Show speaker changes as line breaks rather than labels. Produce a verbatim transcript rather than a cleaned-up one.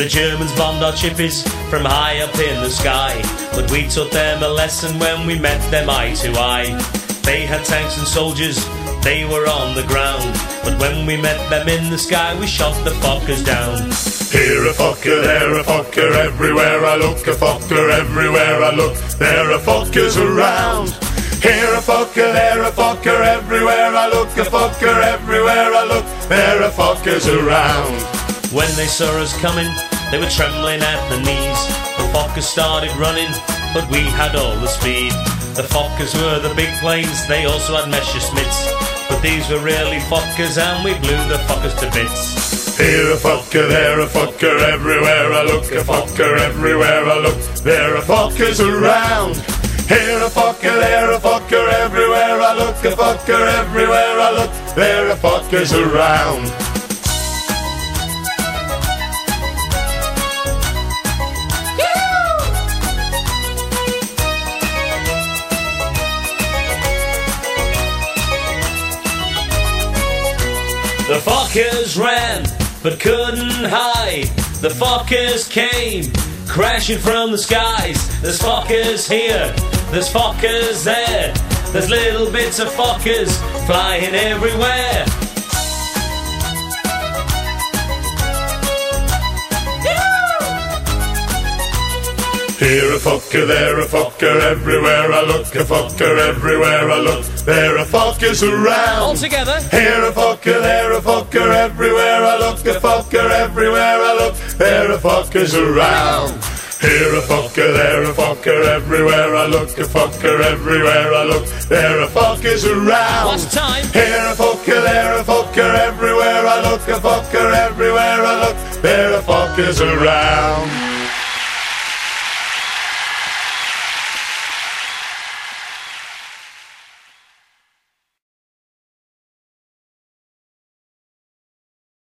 Germans bombed our chippies from high up in the sky, but we taught them a lesson when we met them eye to eye. They had tanks and soldiers, they were on the ground, but when we met them in the sky we shot the fuckers down.
Here a fucker, there a fucker, everywhere I look, a fucker, everywhere I look, there are fuckers around. Here a fucker, there a fucker, everywhere I look, a fucker, everywhere I look, there are fuckers around.
When they saw us coming, they were trembling at the knees. The fuckers started running, but we had all the speed. The fuckers were the big planes, they also had Messerschmitts, but these were really fuckers and we blew the fuckers to bits.
Here a fucker, there a fucker, everywhere I look, a fucker, everywhere I look, there are fuckers around. Here a fucker, there a fucker, everywhere I look, a fucker, everywhere I look, there are fuckers around.
The fuckers ran, but couldn't hide. The fuckers came, crashing from the skies. There's fuckers here, there's fuckers there. There's little bits of fuckers flying everywhere.
Here a fucker, there a fucker, everywhere I look, a fucker, everywhere I look, there are fuckers around.
All together.
Here a fucker, there a fucker, everywhere I look, a fucker, everywhere I look, there are fuckers around. Here a fucker, there a fucker, everywhere I look, a fucker, everywhere I look, there are fuckers around.
Last time.
Here a fucker, there a fucker, everywhere I look, a fucker, everywhere I look, there are fuckers around.